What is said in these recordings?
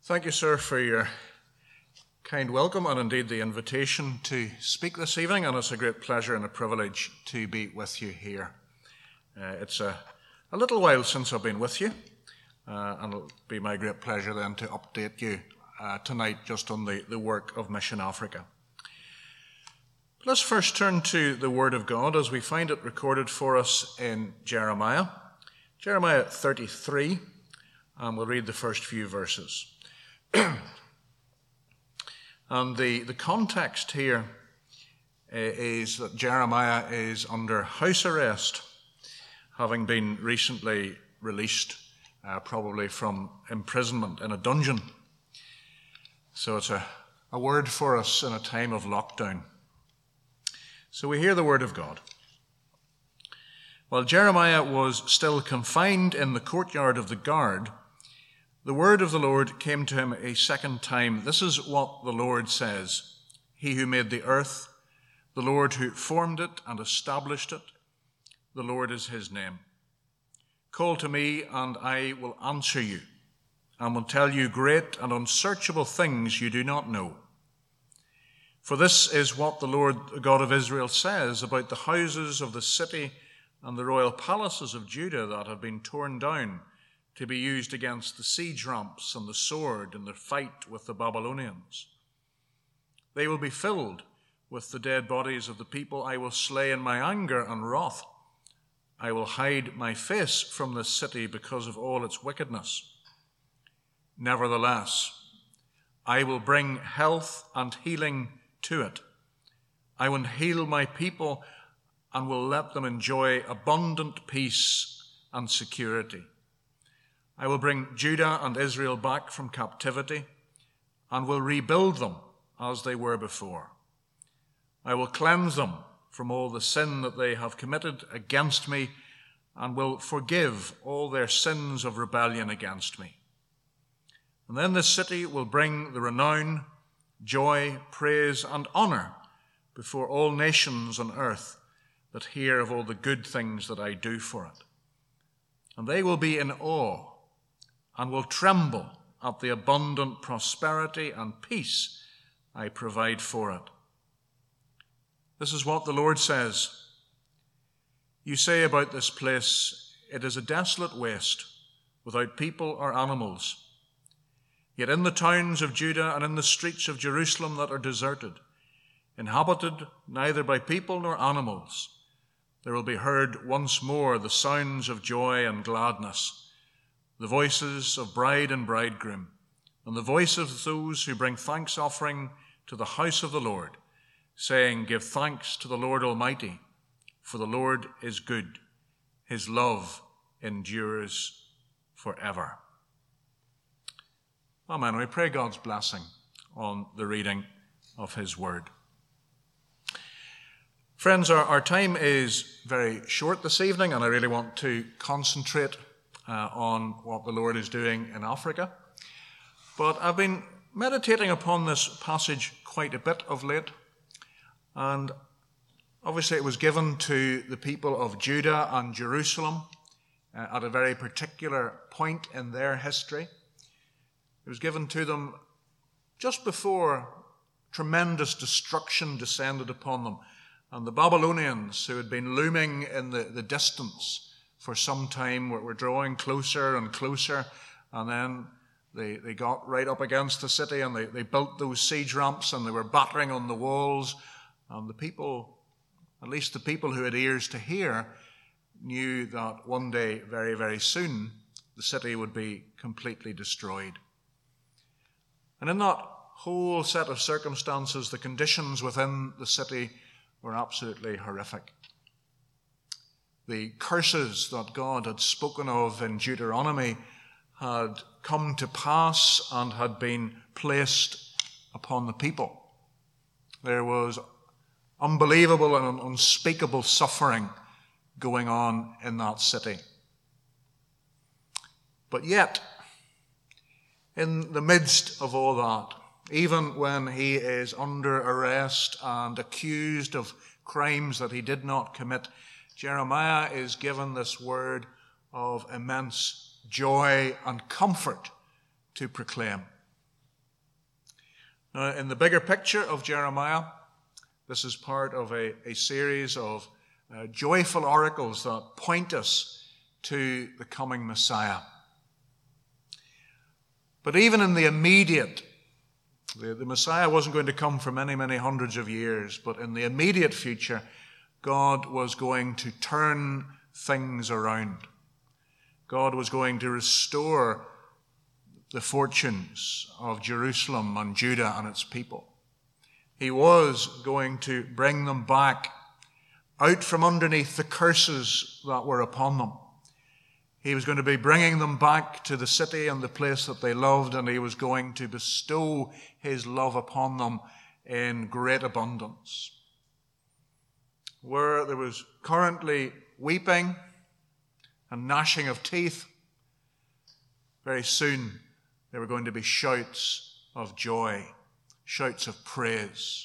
Thank you, sir, for your kind welcome and indeed the invitation to speak this evening, and it's a great pleasure and a privilege to be with you here. It's a little while since I've been with you, and it'll be my great pleasure then to update you tonight just on the work of Mission Africa. Let's first turn to the Word of God as we find it recorded for us in Jeremiah 33, and we'll read the first few verses. And the context here is that Jeremiah is under house arrest, having been recently released, probably from imprisonment in a dungeon. So it's a word for us in a time of lockdown. So we hear the word of God. While Jeremiah was still confined in the courtyard of the guard, the word of the Lord came to him a second time. This is what the Lord says: He who made the earth, the Lord who formed it and established it, the Lord is his name. Call to me, and I will answer you, and will tell you great and unsearchable things you do not know. For this is what the Lord, the God of Israel, says about the houses of the city and the royal palaces of Judah that have been torn down to be used against the siege ramps and the sword in the fight with the Babylonians. They will be filled with the dead bodies of the people I will slay in my anger and wrath. I will hide my face from this city because of all its wickedness. Nevertheless, I will bring health and healing to it. I will heal my people and will let them enjoy abundant peace and security. I will bring Judah and Israel back from captivity and will rebuild them as they were before. I will cleanse them from all the sin that they have committed against me and will forgive all their sins of rebellion against me. And then this city will bring the renown, joy, praise, and honor before all nations on earth that hear of all the good things that I do for it. And they will be in awe and will tremble at the abundant prosperity and peace I provide for it. This is what the Lord says. You say about this place, it is a desolate waste, without people or animals. Yet in the towns of Judah and in the streets of Jerusalem that are deserted, inhabited neither by people nor animals, there will be heard once more the sounds of joy and gladness, the voices of bride and bridegroom, and the voice of those who bring thanks offering to the house of the Lord, saying, Give thanks to the Lord Almighty, for the Lord is good. His love endures forever. Amen. We pray God's blessing on the reading of his word. Friends, our time is very short this evening, and I really want to concentrate on what the Lord is doing in Africa. But I've been meditating upon this passage quite a bit of late, and obviously it was given to the people of Judah and Jerusalem at a very particular point in their history. It was given to them just before tremendous destruction descended upon them, and the Babylonians, who had been looming in the distance for some time, were drawing closer and closer, and then they got right up against the city, and they built those siege ramps, and they were battering on the walls, and the people, at least the people who had ears to hear, knew that one day, very, very soon, the city would be completely destroyed. And in that whole set of circumstances, the conditions within the city were absolutely horrific. The curses that God had spoken of in Deuteronomy had come to pass and had been placed upon the people. There was unbelievable and unspeakable suffering going on in that city. But yet, in the midst of all that, even when he is under arrest and accused of crimes that he did not commit, Jeremiah is given this word of immense joy and comfort to proclaim. Now, in the bigger picture of Jeremiah, this is part of a series of joyful oracles that point us to the coming Messiah. But even in the immediate, the Messiah wasn't going to come for many, many hundreds of years, but in the immediate future, God was going to turn things around. God was going to restore the fortunes of Jerusalem and Judah and its people. He was going to bring them back out from underneath the curses that were upon them. He was going to be bringing them back to the city and the place that they loved, and he was going to bestow his love upon them in great abundance. Where there was currently weeping and gnashing of teeth, very soon there were going to be shouts of joy, shouts of praise.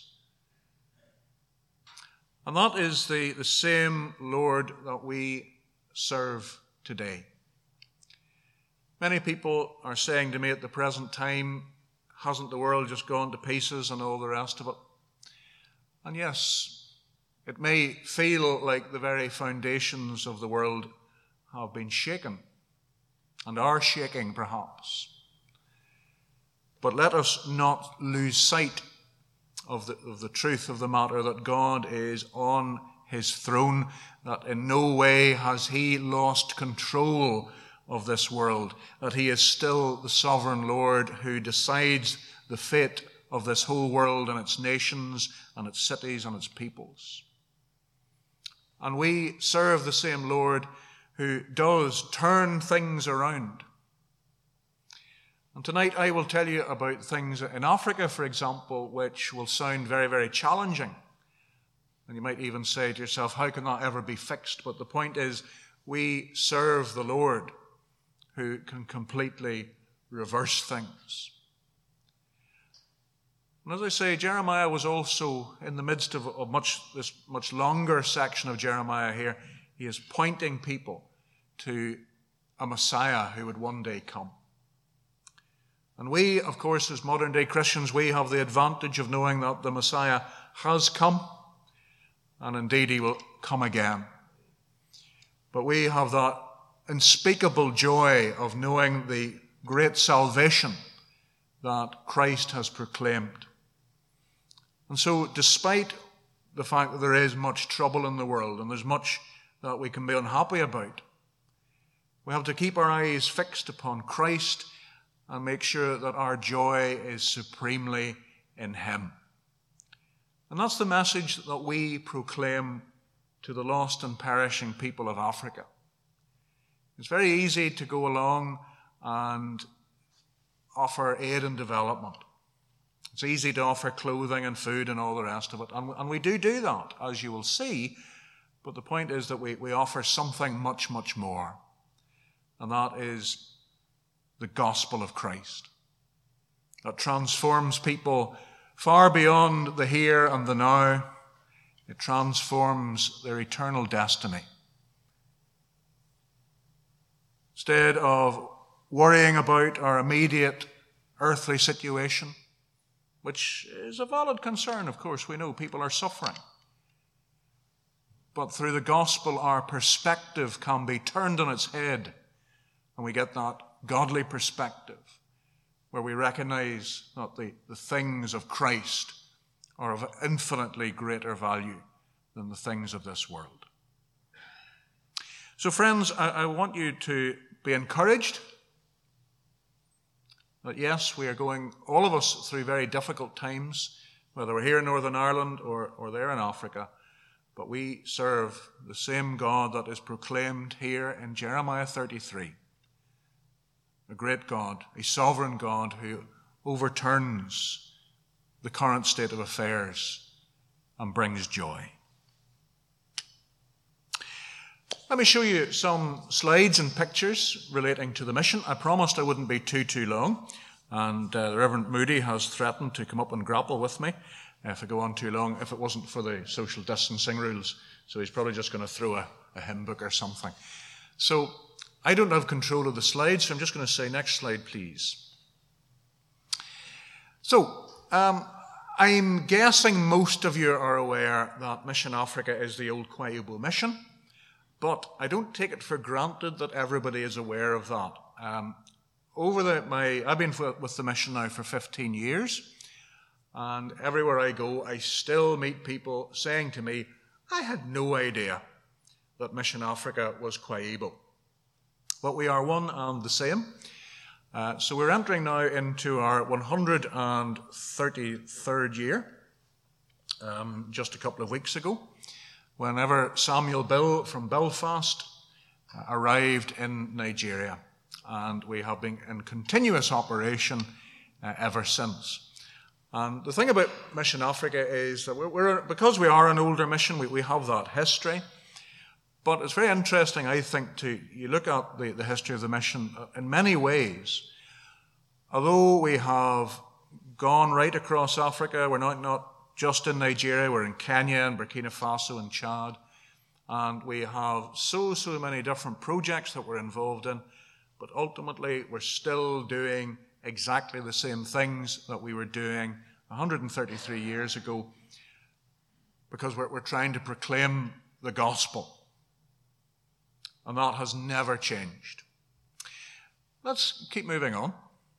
And that is the same Lord that we serve today. Many people are saying to me at the present time, hasn't the world just gone to pieces and all the rest of it? And yes, it may feel like the very foundations of the world have been shaken and are shaking perhaps. But let us not lose sight of the truth of the matter, that God is on his throne, that in no way has he lost control of this world, that he is still the sovereign Lord who decides the fate of this whole world and its nations and its cities and its peoples. And we serve the same Lord who does turn things around. And tonight I will tell you about things in Africa, for example, which will sound very, very challenging. And you might even say to yourself, how can that ever be fixed? But the point is, we serve the Lord who can completely reverse things. And as I say, Jeremiah was also in the midst of this much longer section of Jeremiah here. He is pointing people to a Messiah who would one day come. And we, of course, as modern-day Christians, we have the advantage of knowing that the Messiah has come, and indeed he will come again. But we have that unspeakable joy of knowing the great salvation that Christ has proclaimed. And so, despite the fact that there is much trouble in the world, and there's much that we can be unhappy about, we have to keep our eyes fixed upon Christ and make sure that our joy is supremely in him. And that's the message that we proclaim to the lost and perishing people of Africa. It's very easy to go along and offer aid and development. It's easy to offer clothing and food and all the rest of it. And we do that, as you will see. But the point is that we offer something much, much more. And that is the gospel of Christ, that transforms people far beyond the here and the now. It transforms their eternal destiny. Instead of worrying about our immediate earthly situation, which is a valid concern, of course, we know people are suffering. But through the gospel, our perspective can be turned on its head, and we get that godly perspective where we recognize that the things of Christ are of infinitely greater value than the things of this world. So friends, I want you to be encouraged that yes, we are going, all of us, through very difficult times, whether we're here in Northern Ireland or there in Africa, but we serve the same God that is proclaimed here in Jeremiah 33. A great God, a sovereign God who overturns the current state of affairs and brings joy. Let me show you some slides and pictures relating to the mission. I promised I wouldn't be too long, and the Reverend Moody has threatened to come up and grapple with me if I go on too long, if it wasn't for the social distancing rules. So he's probably just going to throw a hymn book or something. So I don't have control of the slides, so I'm just going to say, next slide, please. So, I'm guessing most of you are aware that Mission Africa is the old Kwaiubo Mission, but I don't take it for granted that everybody is aware of that. I've been with the mission now for 15 years, and everywhere I go, I still meet people saying to me, I had no idea that Mission Africa was Kwaiubo. But we are one and the same. So we're entering now into our 133rd year, just a couple of weeks ago, whenever Samuel Bill from Belfast arrived in Nigeria. And we have been in continuous operation ever since. And the thing about Mission Africa is that because we are an older mission, we have that history. But it's very interesting, I think, you look at the history of the mission in many ways. Although we have gone right across Africa, we're not just in Nigeria, we're in Kenya and Burkina Faso and Chad. And we have so many different projects that we're involved in. But ultimately, we're still doing exactly the same things that we were doing 133 years ago, because we're trying to proclaim the gospel. And that has never changed. Let's keep moving on.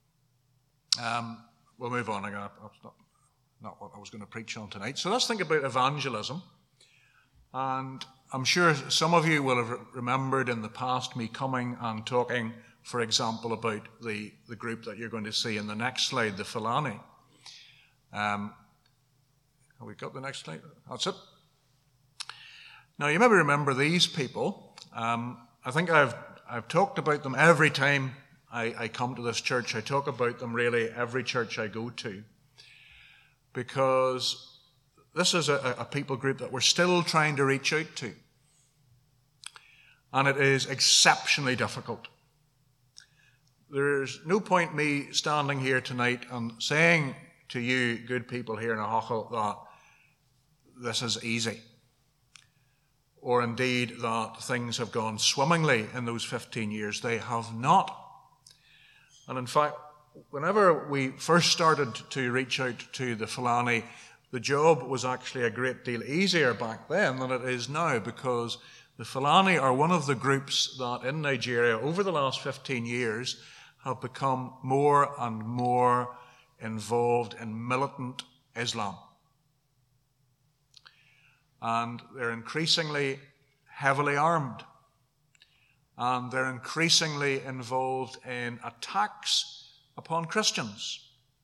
We'll move on. That's not what I was going to preach on tonight. So let's think about evangelism. And I'm sure some of you will have remembered in the past me coming and talking, for example, about the group that you're going to see in the next slide, the Fulani. Have we got the next slide? That's it. Now, you maybe remember these people. I think I've talked about them every time I come to this church. I talk about them really every church I go to, because this is a people group that we're still trying to reach out to. And it is exceptionally difficult. There's no point me standing here tonight and saying to you, good people here in Ahachel, that this is easy, or indeed that things have gone swimmingly in those 15 years. They have not. And in fact, whenever we first started to reach out to the Fulani, the job was actually a great deal easier back then than it is now, because the Fulani are one of the groups that in Nigeria over the last 15 years have become more and more involved in militant Islam. And they're increasingly heavily armed. And they're increasingly involved in attacks upon Christians.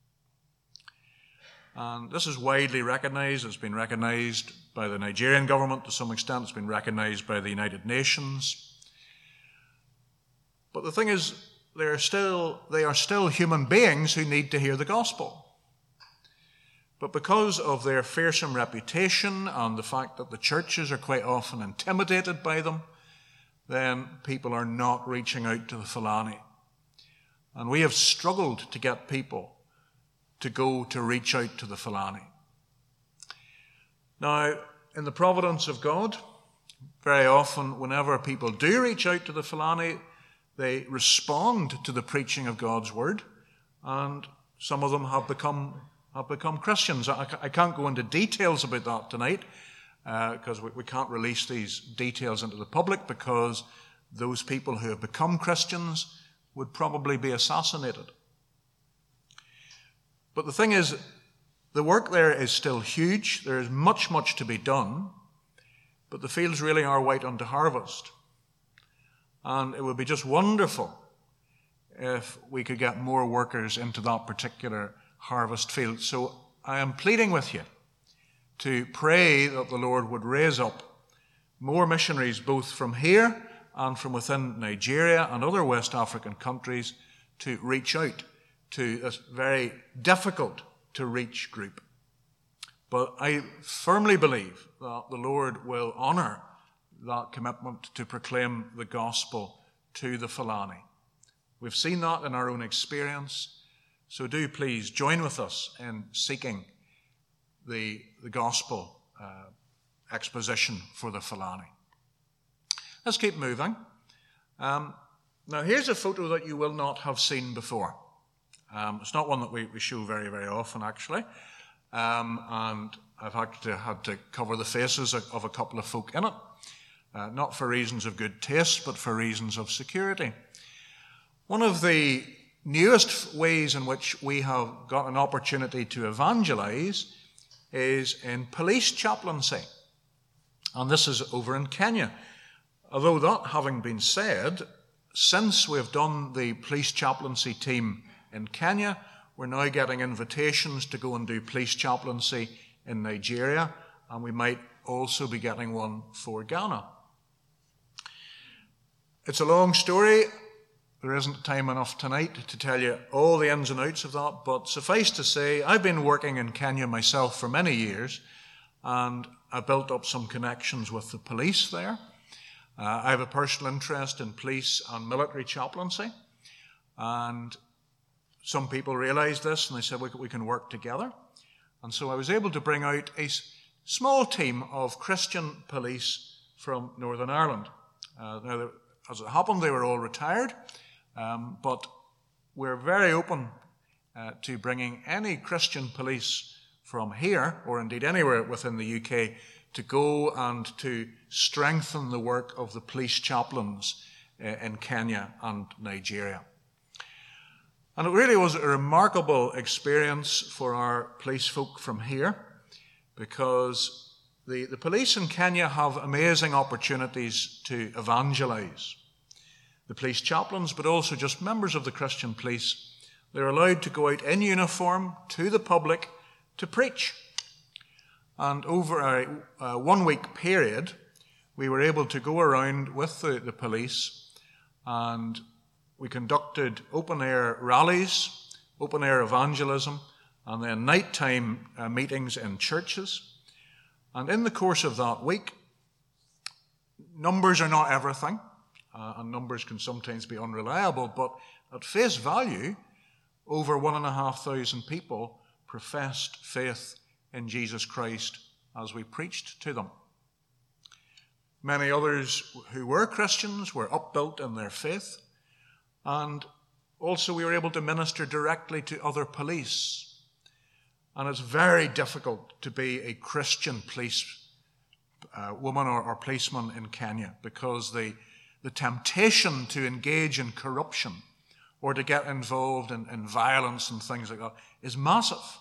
And this is widely recognized. It's been recognized by the Nigerian government to some extent. It's been recognized by the United Nations. But the thing is, they are still human beings who need to hear the gospel. But because of their fearsome reputation and the fact that the churches are quite often intimidated by them, then people are not reaching out to the Fulani. And we have struggled to get people to go to reach out to the Fulani. Now, in the providence of God, very often whenever people do reach out to the Fulani, they respond to the preaching of God's word, and some of them have become Christians. I can't go into details about that tonight, because we can't release these details into the public, because those people who have become Christians would probably be assassinated. But the thing is, the work there is still huge. There is much to be done, but the fields really are white unto harvest. And it would be just wonderful if we could get more workers into that particular harvest field. So I am pleading with you to pray that the Lord would raise up more missionaries, both from here and from within Nigeria and other West African countries, to reach out to this very difficult to reach group. But I firmly believe that the Lord will honor that commitment to proclaim the gospel to the Fulani. We've seen that in our own experience, so do please join with us in seeking the gospel exposition for the Fulani. Let's keep moving. Now here's a photo that you will not have seen before. It's not one that we show very, very often, actually. And I've had to cover the faces of a couple of folk in it, not for reasons of good taste, but for reasons of security. One of the newest ways in which we have got an opportunity to evangelize is in police chaplaincy. And this is over in Kenya. Although that having been said, since we've done the police chaplaincy team in Kenya, we're now getting invitations to go and do police chaplaincy in Nigeria, and we might also be getting one for Ghana. It's a long story. There isn't time enough tonight to tell you all the ins and outs of that, but suffice to say, I've been working in Kenya myself for many years, and I built up some connections with the police there. I have a personal interest in police and military chaplaincy, and some people realized this and they said we can work together. And so I was able to bring out a small team of Christian police from Northern Ireland. Now, as it happened, they were all retired, but we're very open to bringing any Christian police from here, or indeed anywhere within the UK, to go and to strengthen the work of the police chaplains in Kenya and Nigeria. And it really was a remarkable experience for our police folk from here, because the police in Kenya have amazing opportunities to evangelize. The police chaplains, but also just members of the Christian police, they're allowed to go out in uniform to the public to preach. And over a 1 week period, we were able to go around with the police, and we conducted open-air rallies, open-air evangelism, and then nighttime meetings in churches. And in the course of that week, numbers are not everything, and numbers can sometimes be unreliable, but at face value, over 1,500 people professed faith in Jesus Christ as we preached to them. Many others who were Christians were upbuilt in their faith, and also we were able to minister directly to other police. And it's very difficult to be a Christian police woman or policeman in Kenya, because the temptation to engage in corruption or to get involved in violence and things like that is massive.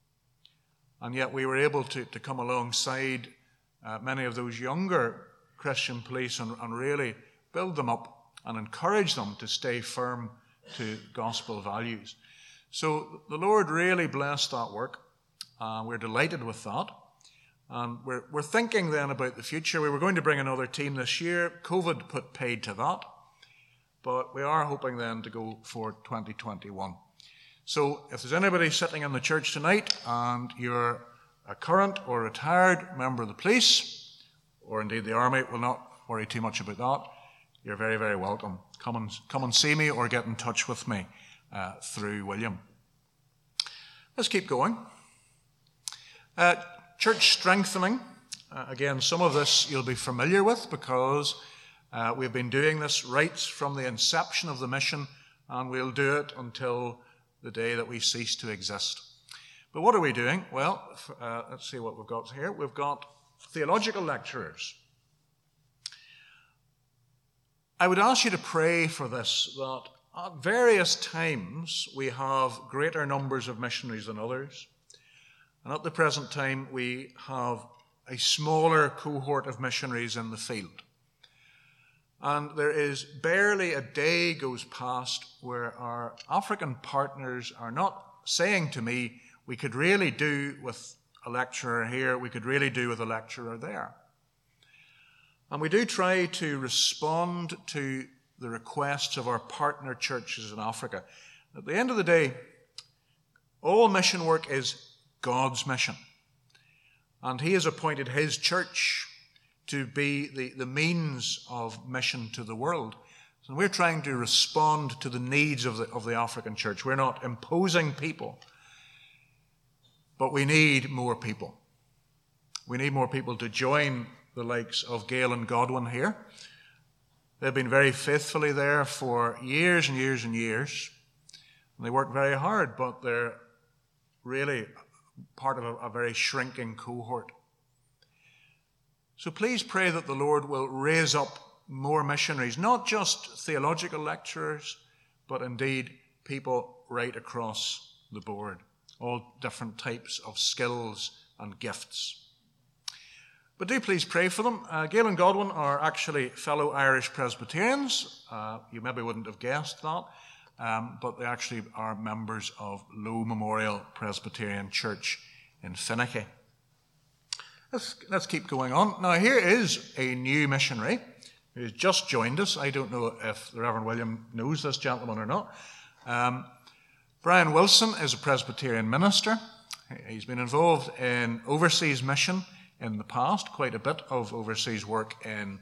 And yet we were able to come alongside many of those younger Christian police and really build them up and encourage them to stay firm to gospel values. So the Lord really blessed that work. We're delighted with that. And we're thinking then about the future. We were going to bring another team this year. COVID put paid to that. But we are hoping then to go for 2021. So if there's anybody sitting in the church tonight and you're a current or retired member of the police, or indeed the army, we'll not worry too much about that, you're very, very welcome. Come and see me or get in touch with me through William. Let's keep going. Church strengthening. Again, some of this you'll be familiar with, because we've been doing this right from the inception of the mission, and we'll do it until the day that we cease to exist. But what are we doing? Well, let's see what we've got here. We've got theological lecturers. I would ask you to pray for this, that at various times we have greater numbers of missionaries than others. And at the present time we have a smaller cohort of missionaries in the field. And there is barely a day goes past where our African partners are not saying to me, we could really do with a lecturer here, we could really do with a lecturer there. And we do try to respond to the requests of our partner churches in Africa. At the end of the day, all mission work is God's mission. And He has appointed His church to be the means of mission to the world. So we're trying to respond to the needs of the African church. We're not imposing people, but we need more people. We need more people to join the likes of Gail and Godwin here. They've been very faithfully there for years and years and years. And they work very hard, but they're really part of a very shrinking cohort. So please pray that the Lord will raise up more missionaries, not just theological lecturers, but indeed people right across the board, all different types of skills and gifts. But do please pray for them. Gail and Godwin are actually fellow Irish Presbyterians. You maybe wouldn't have guessed that, but they actually are members of Low Memorial Presbyterian Church in Finnicky. Let's keep going on. Now, here is a new missionary who's just joined us. I don't know if the Reverend William knows this gentleman or not. Brian Wilson is a Presbyterian minister. He's been involved in overseas mission in the past, quite a bit of overseas work in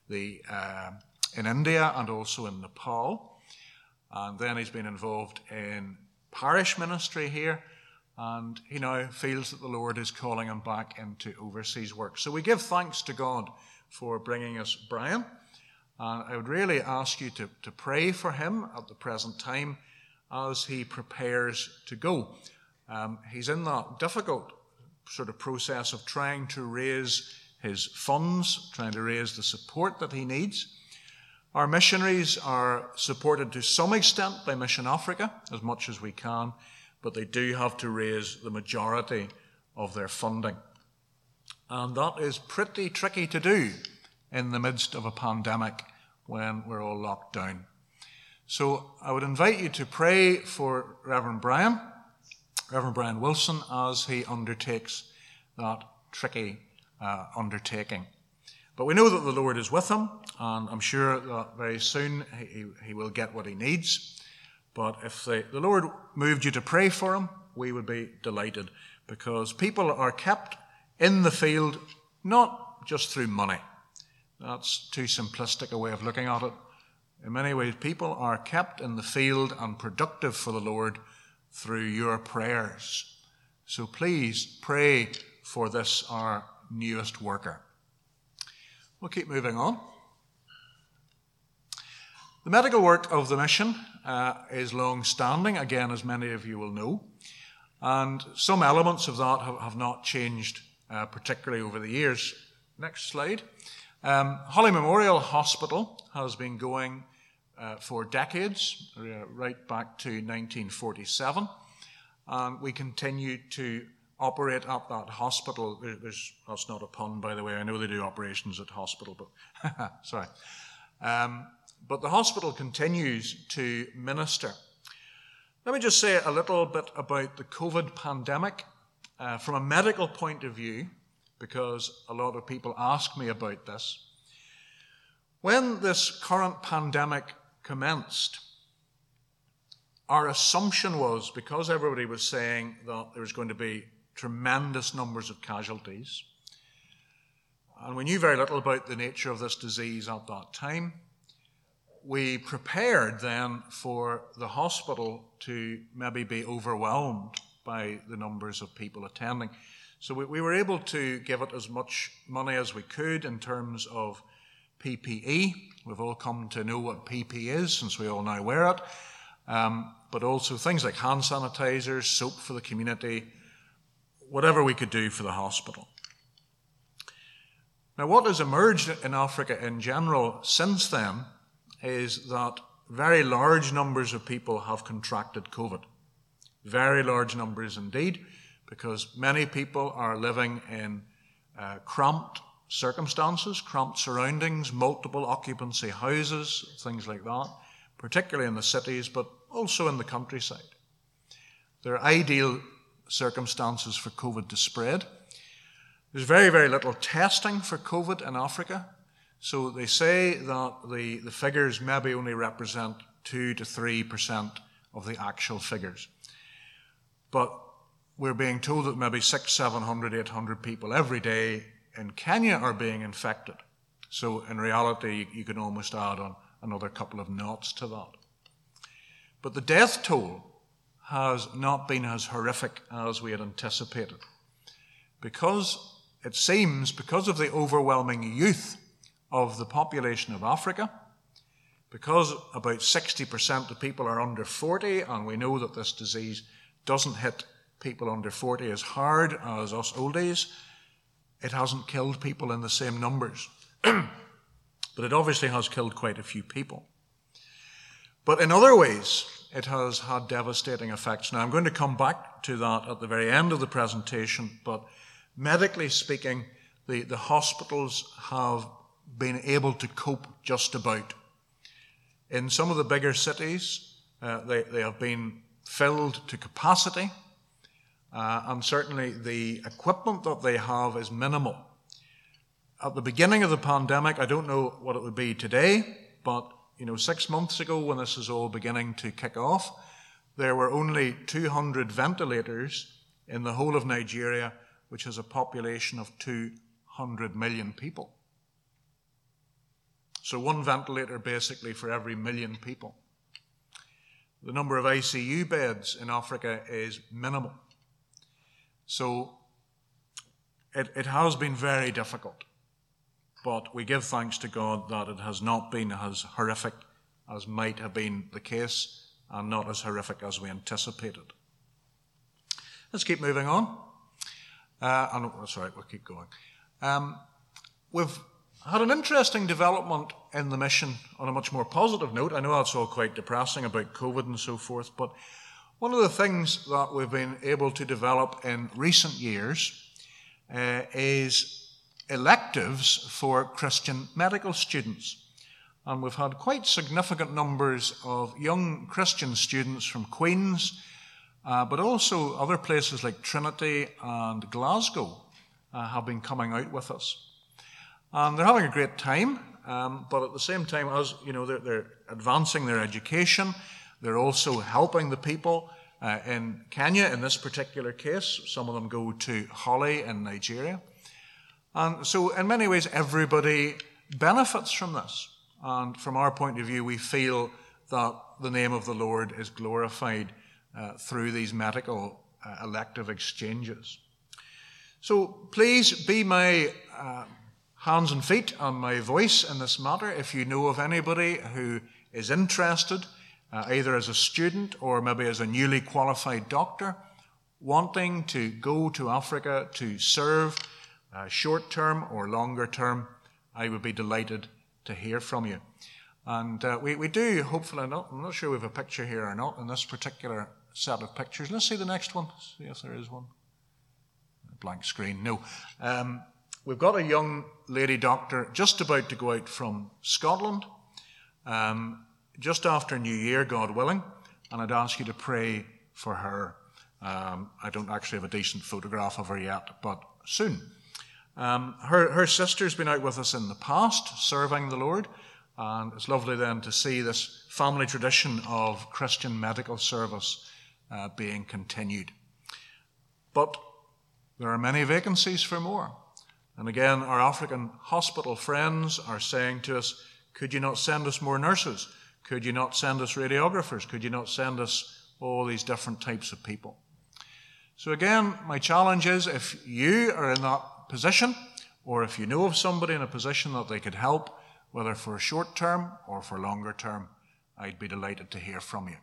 India and also in Nepal. And then he's been involved in parish ministry here, and he now feels that the Lord is calling him back into overseas work. So we give thanks to God for bringing us Brian. And I would really ask you to pray for him at the present time as he prepares to go. He's in that difficult sort of process of trying to raise his funds, trying to raise the support that he needs. Our missionaries are supported to some extent by Mission Africa, as much as we can, but they do have to raise the majority of their funding. And that is pretty tricky to do in the midst of a pandemic when we're all locked down. So I would invite you to pray for Reverend Brian Wilson, as he undertakes that tricky undertaking. But we know that the Lord is with him, and I'm sure that very soon he will get what he needs. But if the Lord moved you to pray for him, we would be delighted, because people are kept in the field not just through money. That's too simplistic a way of looking at it. In many ways, people are kept in the field and productive for the Lord through your prayers. So please pray for this, our newest worker. We'll keep moving on. The medical work of the mission is long-standing, again, as many of you will know. And some elements of that have not changed particularly over the years. Next slide. Holly Memorial Hospital has been going for decades, right back to 1947. And we continue to operate at that hospital. That's not a pun, by the way. I know they do operations at hospital, but sorry. But the hospital continues to minister. Let me just say a little bit about the COVID pandemic from a medical point of view, because a lot of people ask me about this. When this current pandemic commenced, our assumption was, because everybody was saying that there was going to be tremendous numbers of casualties, and we knew very little about the nature of this disease at that time, we prepared then for the hospital to maybe be overwhelmed by the numbers of people attending. So we were able to give it as much money as we could in terms of PPE. We've all come to know what PPE is, since we all now wear it. But also things like hand sanitizers, soap for the community, whatever we could do for the hospital. Now, what has emerged in Africa in general since then is that very large numbers of people have contracted COVID. Very large numbers indeed, because many people are living in cramped circumstances, cramped surroundings, multiple occupancy houses, things like that, particularly in the cities, but also in the countryside. They're ideal circumstances for COVID to spread. There's very, very little testing for COVID in Africa. So they say that the figures maybe only represent 2 to 3% of the actual figures. But we're being told that maybe 600, 700, 800 people every day in Kenya are being infected. So in reality, you can almost add on another couple of noughts to that. But the death toll has not been as horrific as we had anticipated, because it seems, because of the overwhelming youth of the population of Africa, because about 60% of people are under 40, and we know that this disease doesn't hit people under 40 as hard as us oldies, it hasn't killed people in the same numbers. But it obviously has killed quite a few people. But in other ways, it has had devastating effects. Now, I'm going to come back to that at the very end of the presentation, but medically speaking, the hospitals have been able to cope just about. In some of the bigger cities, they have been filled to capacity, and certainly the equipment that they have is minimal. At the beginning of the pandemic, I don't know what it would be today, but 6 months ago when this is all beginning to kick off, there were only 200 ventilators in the whole of Nigeria, which has a population of 200 million people. So one ventilator basically for every million people. The number of ICU beds in Africa is minimal. So it has been very difficult. But we give thanks to God that it has not been as horrific as might have been the case, and not as horrific as we anticipated. Let's keep moving on. That's all right, we'll keep going. We've had an interesting development in the mission on a much more positive note. I know that's all quite depressing about COVID and so forth, but one of the things that we've been able to develop in recent years is electives for Christian medical students. And we've had quite significant numbers of young Christian students from Queen's, but also other places like Trinity and Glasgow have been coming out with us. And they're having a great time, but at the same time, as they're advancing their education, they're also helping the people in Kenya in this particular case. Some of them go to Holly in Nigeria. And so in many ways, everybody benefits from this. And from our point of view, we feel that the name of the Lord is glorified through these medical elective exchanges. So please be my hands and feet and my voice in this matter. If you know of anybody who is interested, either as a student or maybe as a newly qualified doctor, wanting to go to Africa to serve short-term or longer-term, I would be delighted to hear from you. And we do, hopefully, I'm not sure we have a picture here or not in this particular set of pictures. Let's see the next one, see if there is one. Blank screen, no. We've got a young lady doctor just about to go out from Scotland, just after New Year, God willing, and I'd ask you to pray for her. I don't actually have a decent photograph of her yet, but soon. Her sister's been out with us in the past, serving the Lord, and it's lovely then to see this family tradition of Christian medical service being continued. But there are many vacancies for more. And again, our African hospital friends are saying to us, could you not send us more nurses? Could you not send us radiographers? Could you not send us all these different types of people? So again, my challenge is, if you are in that position, or if you know of somebody in a position that they could help, whether for a short term or for longer term, I'd be delighted to hear from you.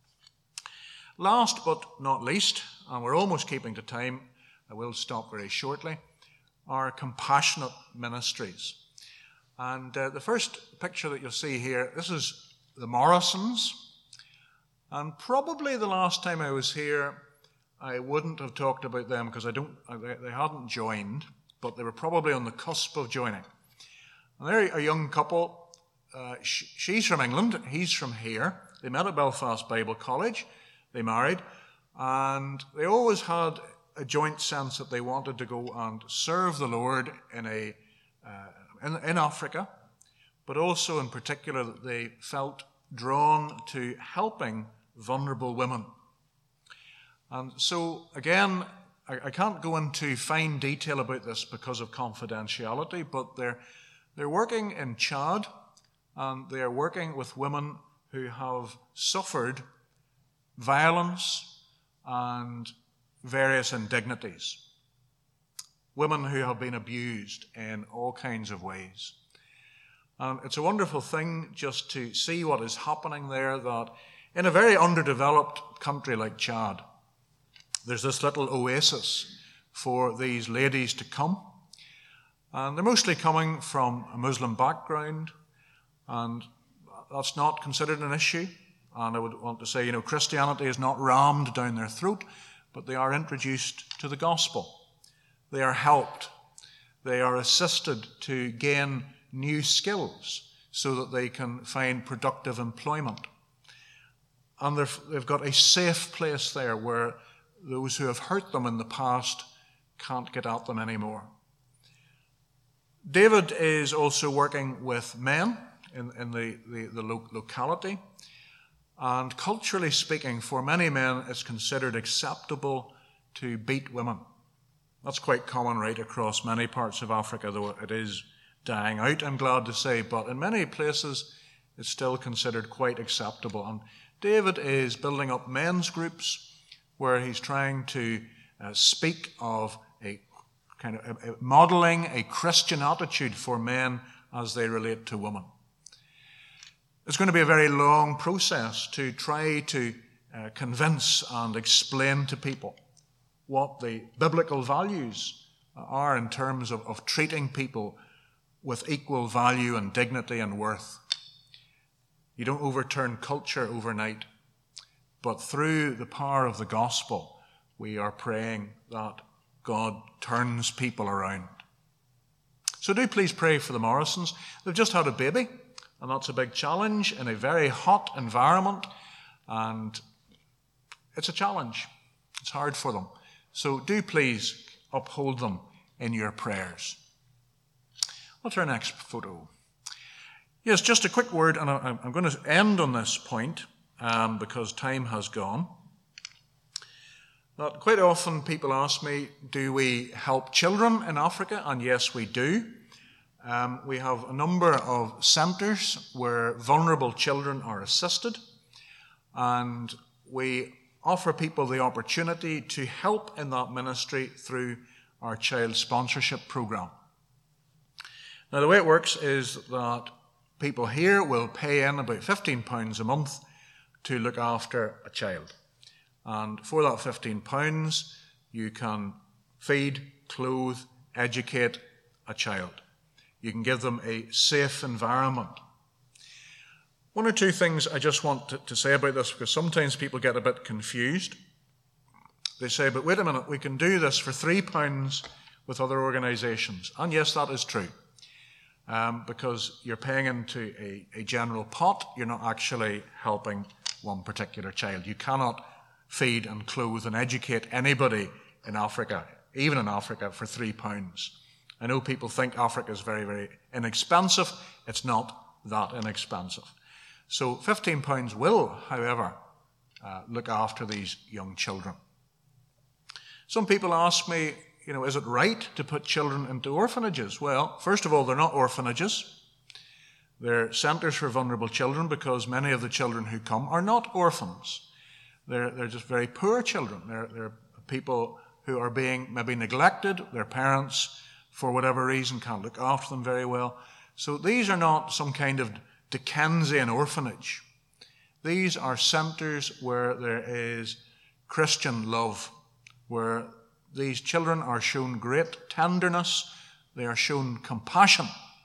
Last but not least, and we're almost keeping to time, I will stop very shortly, are compassionate ministries. And the first picture that you'll see here, this is the Morrisons. And probably the last time I was here, I wouldn't have talked about them because they hadn't joined, but they were probably on the cusp of joining. And they're a young couple. She's from England, he's from here. They met at Belfast Bible College. They married, and they always had a joint sense that they wanted to go and serve the Lord in Africa, but also in particular that they felt drawn to helping vulnerable women. And so, again, I can't go into fine detail about this because of confidentiality, but they're working in Chad, and they are working with women who have suffered violence and various indignities. Women who have been abused in all kinds of ways. And it's a wonderful thing just to see what is happening there, that in a very underdeveloped country like Chad, there's this little oasis for these ladies to come. And they're mostly coming from a Muslim background, and that's not considered an issue. And I would want to say, Christianity is not rammed down their throat, but they are introduced to the gospel. They are helped. They are assisted to gain new skills so that they can find productive employment. And they've got a safe place there where those who have hurt them in the past can't get at them anymore. David is also working with men in the locality. And culturally speaking, for many men, it's considered acceptable to beat women. That's quite common right across many parts of Africa, though it is dying out, I'm glad to say. But in many places, it's still considered quite acceptable. And David is building up men's groups where he's trying to speak of a kind of modeling a Christian attitude for men as they relate to women. It's going to be a very long process to try to convince and explain to people what the biblical values are in terms of treating people with equal value and dignity and worth. You don't overturn culture overnight, but through the power of the gospel, we are praying that God turns people around. So do please pray for the Morrisons. They've just had a baby, and that's a big challenge in a very hot environment, and it's a challenge. It's hard for them. So do please uphold them in your prayers. What's our next photo? Yes, just a quick word, and I'm going to end on this point because time has gone. That quite often people ask me, do we help children in Africa? And yes, we do. We have a number of centres where vulnerable children are assisted, and we offer people the opportunity to help in that ministry through our child sponsorship programme. Now, the way it works is that people here will pay in about £15 a month to look after a child. And for that £15, you can feed, clothe, educate a child. You can give them a safe environment. One or two things I just want to say about this, because sometimes people get a bit confused. They say, but wait a minute, we can do this for £3 with other organisations. And yes, that is true. Because you're paying into a general pot, you're not actually helping one particular child. You cannot feed and clothe and educate anybody in Africa, even in Africa, for £3. I know people think Africa is very, very inexpensive. It's not that inexpensive. So £15 will, however, look after these young children. Some people ask me, is it right to put children into orphanages? Well, first of all, they're not orphanages. They're centres for vulnerable children, because many of the children who come are not orphans. They're just very poor children. They're people who are being maybe neglected. Their parents, for whatever reason, can't look after them very well. So these are not some kind of Dickensian orphanage. These are centres where there is Christian love, where these children are shown great tenderness, they are shown compassion.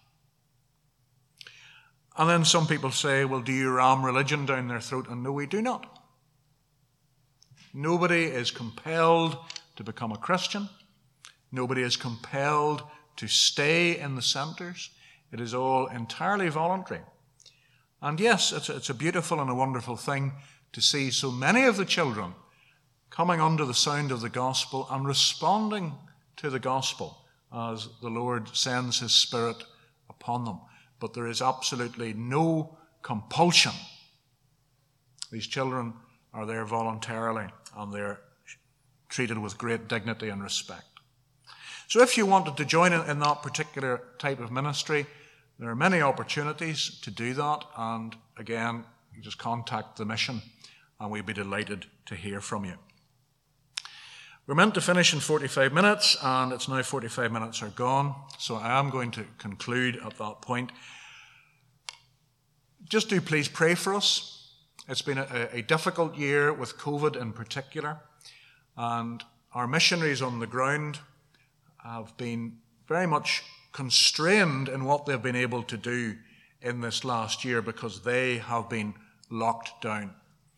And then some people say, well, do you ram religion down their throat? And no, we do not. Nobody is compelled to become a Christian. Nobody is compelled to stay in the centres. It is all entirely voluntary. And yes, it's a beautiful and a wonderful thing to see so many of the children coming under the sound of the gospel and responding to the gospel as the Lord sends his Spirit upon them. But there is absolutely no compulsion. These children are there voluntarily, and they're treated with great dignity and respect. So if you wanted to join in that particular type of ministry, there are many opportunities to do that. And again, you just contact the mission, and we'd be delighted to hear from you. We're meant to finish in 45 minutes, and it's now 45 minutes are gone, so I am going to conclude at that point. just do please pray for us. It's been a difficult year with COVID in particular, and our missionaries on the ground have been very much constrained in what they've been able to do in this last year because they have been locked down.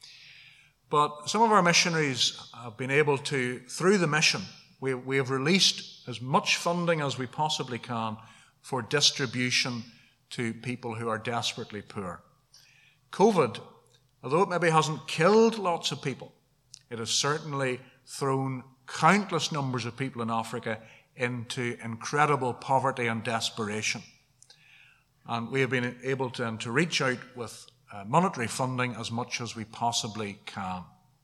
But some of our missionaries have been able to, through the mission, we have released as much funding as we possibly can for distribution to people who are desperately poor. COVID, although it maybe hasn't killed lots of people, it has certainly thrown countless numbers of people in Africa into incredible poverty and desperation. And we have been able to reach out with monetary funding as much as we possibly can.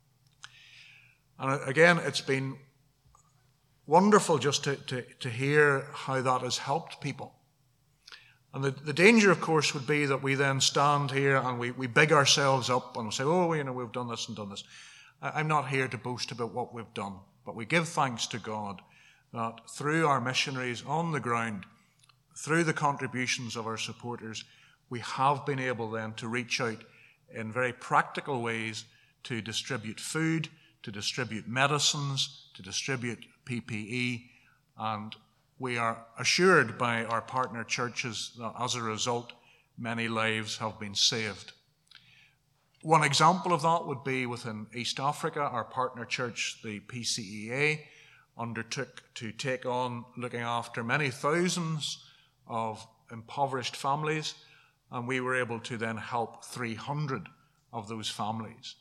And again, it's been wonderful just to hear how that has helped people. And the danger, of course, would be that we then stand here and we big ourselves up and say, we've done this and done this. I'm not here to boast about what we've done, but we give thanks to God that through our missionaries on the ground, through the contributions of our supporters, we have been able then to reach out in very practical ways to distribute food, to distribute medicines, to distribute PPE, and we are assured by our partner churches that as a result, many lives have been saved. One example of that would be within East Africa. Our partner church, the PCEA, undertook to take on looking after many thousands of impoverished families, and we were able to then help 300 of those families.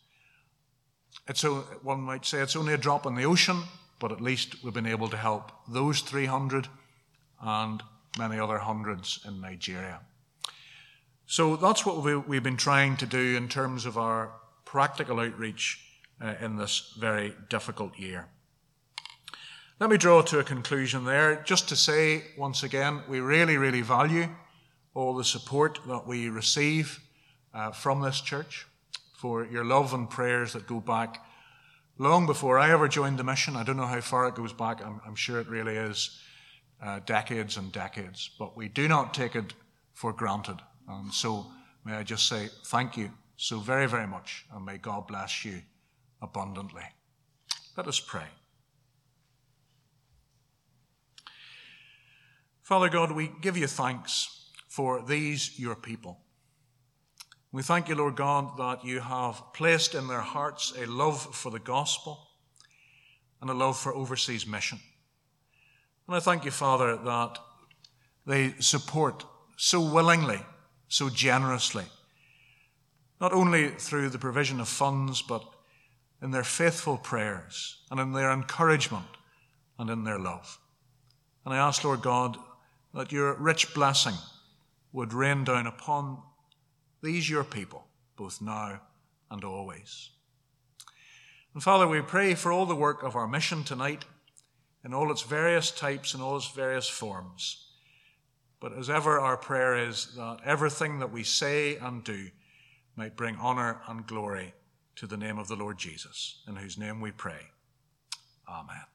One might say it's only a drop in the ocean, but at least we've been able to help those 300 and many other hundreds in Nigeria. So that's what we've been trying to do in terms of our practical outreach in this very difficult year. Let me draw to a conclusion there, just to say once again, we really, really value all the support that we receive from this church, for your love and prayers that go back long before I ever joined the mission. I don't know how far it goes back. I'm sure it really is decades and decades, but we do not take it for granted. And so may I just say thank you so very, very much, and may God bless you abundantly. Let us pray. Father God, we give you thanks for these, your people. We thank you, Lord God, that you have placed in their hearts a love for the gospel and a love for overseas mission. And I thank you, Father, that they support so willingly, so generously, not only through the provision of funds, but in their faithful prayers and in their encouragement and in their love. And I ask, Lord God, that your rich blessing would rain down upon these your people, both now and always. And Father, we pray for all the work of our mission tonight in all its various types and all its various forms. But as ever, our prayer is that everything that we say and do might bring honor and glory to the name of the Lord Jesus, in whose name we pray. Amen.